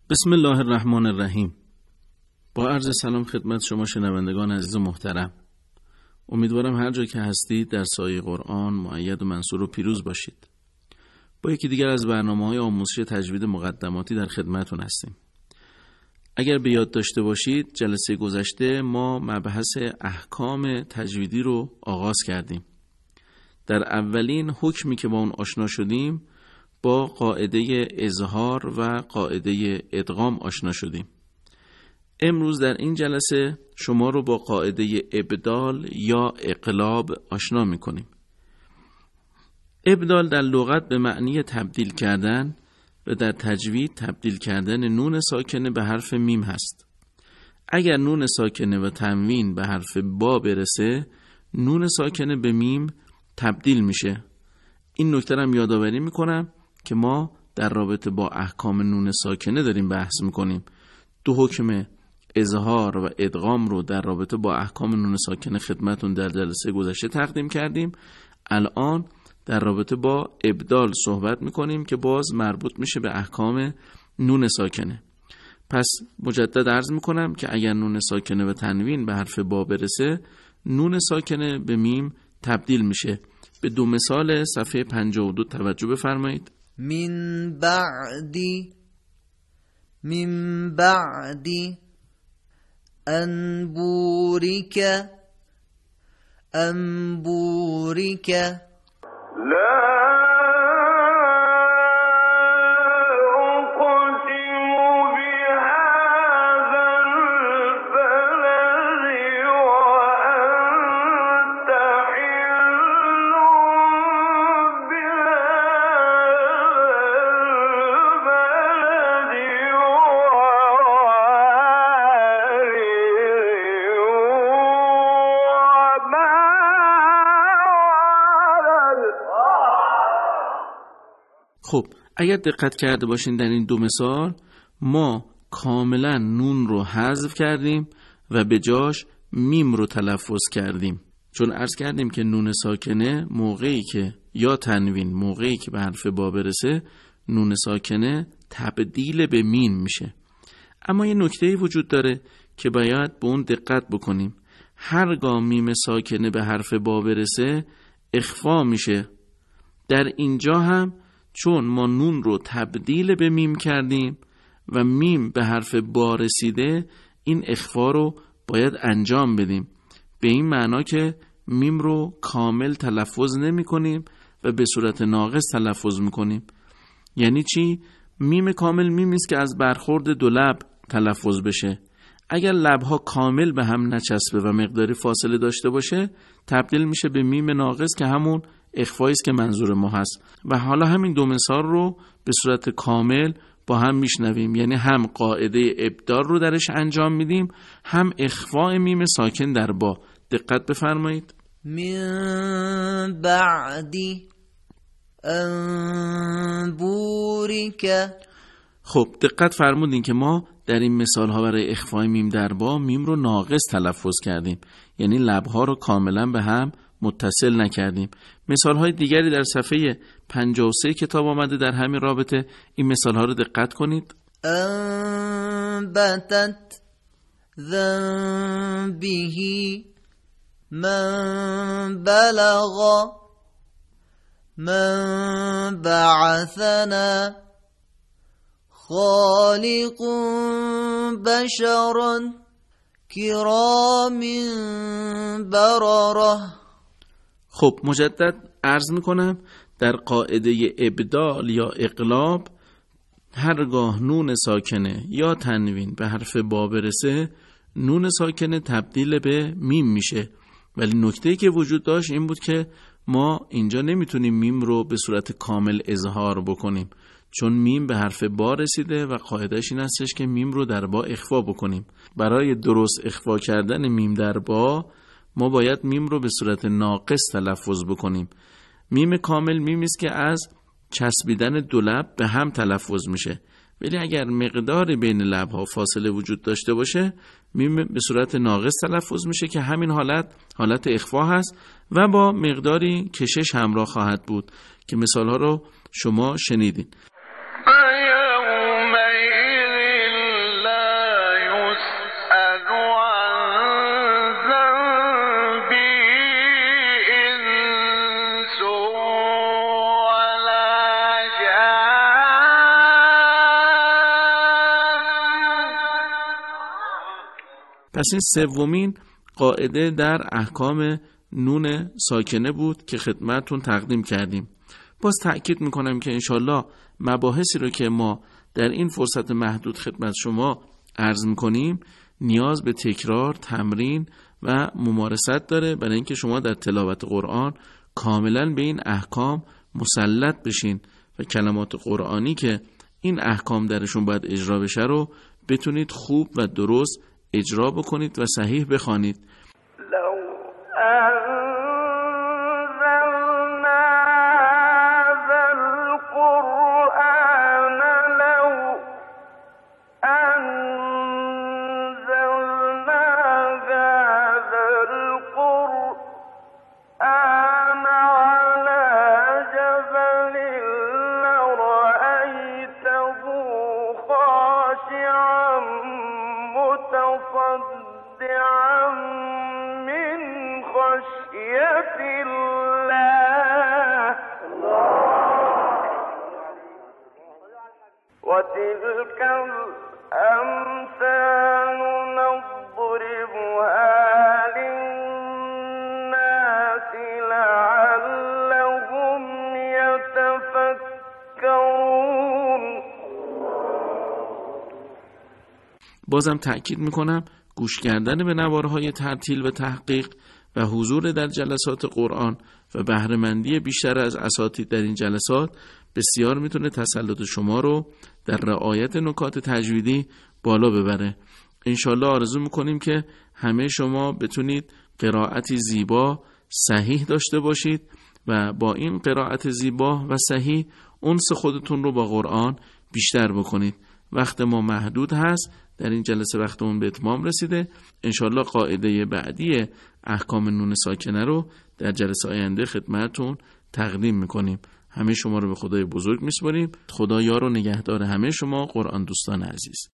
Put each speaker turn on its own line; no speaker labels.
بسم الله الرحمن الرحیم. با عرض سلام خدمت شما شنوندگان عزیز و محترم. امیدوارم هر جا که هستید در سایه قرآن مؤید و منصور و پیروز باشید. با یکی دیگر از برنامه‌های آموزشی تجوید مقدماتی در خدمتتون هستیم. اگر به یاد داشته باشید جلسه گذشته ما مبحث احکام تجویدی رو آغاز کردیم. در اولین حکمی که با اون آشنا شدیم با قاعده اظهار و قاعده ادغام آشنا شدیم. امروز در این جلسه شما رو با قاعده ابدال یا اقلاب آشنا می‌کنیم. ابدال در لغت به معنی تبدیل کردن و در تجوید تبدیل کردن نون ساکنه به حرف میم هست. اگر نون ساکنه و تنوین به حرف با برسه، نون ساکنه به میم تبدیل میشه. این نکته رو یادآوری میکنم که ما در رابطه با احکام نون ساکنه داریم بحث میکنیم. دو حکم اظهار و ادغام رو در رابطه با احکام نون ساکنه خدمتون در جلسه گذشته تقدیم کردیم. الان در رابطه با ابدال صحبت میکنیم که باز مربوط میشه به احکام نون ساکنه. پس مجدد عرض میکنم که اگر نون ساکنه و تنوین به حرف با برسه، نون ساکنه به میم تبدیل میشه. به دو مثال صفحه 52 توجه بفرمایید.
من بعدی انبوریک
خب اگر دقت کرده باشین در این دو مثال ما کاملا نون رو حذف کردیم و به جاش میم رو تلفظ کردیم. چون عرض کردیم که نون ساکنه موقعی که یا تنوین موقعی که به حرف با برسه، نون ساکنه تبدیل به میم میشه. اما یه نکته‌ای وجود داره که باید به اون دقت بکنیم. هرگاه میم ساکنه به حرف با برسه اخفا میشه. در اینجا هم چون ما نون رو تبدیل به میم کردیم و میم به حرف با رسیده، این اخفا رو باید انجام بدیم. به این معنا که میم رو کامل تلفظ نمی کنیم و به صورت ناقص تلفظ می کنیم. یعنی چی؟ میم کامل میمی است که از برخورد دو لب تلفظ بشه. اگر لبها کامل به هم نچسبه و مقداری فاصله داشته باشه، تبدیل میشه به میم ناقص که همون اخفایی است که منظور ما هست. و حالا همین دو مثال رو به صورت کامل با هم میشنویم. یعنی هم قاعده ابدال رو درش انجام میدیم، هم اخفاء میم ساکن در با. دقت بفرمایید.
من بعدی انبوریک.
خب دقت فرمودین که ما در این مثال ها برای اخفاء میم در با میم رو ناقص تلفظ کردیم. یعنی لبها رو کاملا به هم متصل نکردیم. مثال های دیگری در صفحه 53 کتاب آمده در همین رابطه. این مثال ها رو دقت کنید.
انبتت ذنبه من بلغ من بعثنا خالق بشرا کرام برره.
خب مجدد عرض میکنم در قاعده ابدال یا اقلاب هرگاه نون ساکنه یا تنوین به حرف با برسه، نون ساکنه تبدیل به میم میشه. ولی نکته‌ای که وجود داشت این بود که ما اینجا نمیتونیم میم رو به صورت کامل اظهار بکنیم، چون میم به حرف با رسیده و قاعدهش این هستش که میم رو در با اخفا بکنیم. برای درست اخفا کردن میم در با ما باید میم رو به صورت ناقص تلفظ بکنیم. میم کامل میمی است که از چسبیدن دو لب به هم تلفظ میشه. ولی اگر مقداری بین لب‌ها فاصله وجود داشته باشه، میم به صورت ناقص تلفظ میشه که همین حالت اخفا هست و با مقداری کشش همراه خواهد بود که مثالها رو شما شنیدین.
يومئذ
پس این سومین قاعده در احکام نون ساکنه بود که خدمتتون تقدیم کردیم. باز تأکید میکنم که انشالله مباحثی رو که ما در این فرصت محدود خدمت شما عرض میکنیم نیاز به تکرار، تمرین و ممارست داره، برای اینکه شما در تلاوت قرآن کاملا به این احکام مسلط بشین و کلمات قرآنی که این احکام درشون باید اجرا بشه رو بتونید خوب و درست اجرا بکنید و صحیح بخوانید.
وتلك الأمثال نضربها للناس لعلهم يتفكرون.
بازم تأکید میکنم گوش کردن به نوارهای ترتیل و تحقیق و حضور در جلسات قرآن و بهره‌مندی بیشتر از اساتید در این جلسات بسیار میتونه تسلط شما رو در رعایت نکات تجویدی بالا ببره. انشالله آرزو میکنیم که همه شما بتونید قرائتی زیبا صحیح داشته باشید و با این قرائت زیبا و صحیح انس خودتون رو با قرآن بیشتر بکنید. وقت ما محدود هست، در این جلسه وقتمون به اتمام رسیده. انشالله قاعده بعدی احکام نون ساکنه رو در جلسه آینده خدمتتون تقدیم میکنیم. همه شما رو به خدای بزرگ میسپاریم. خدا یار و نگهدار همه شما قرآن دوستان عزیز.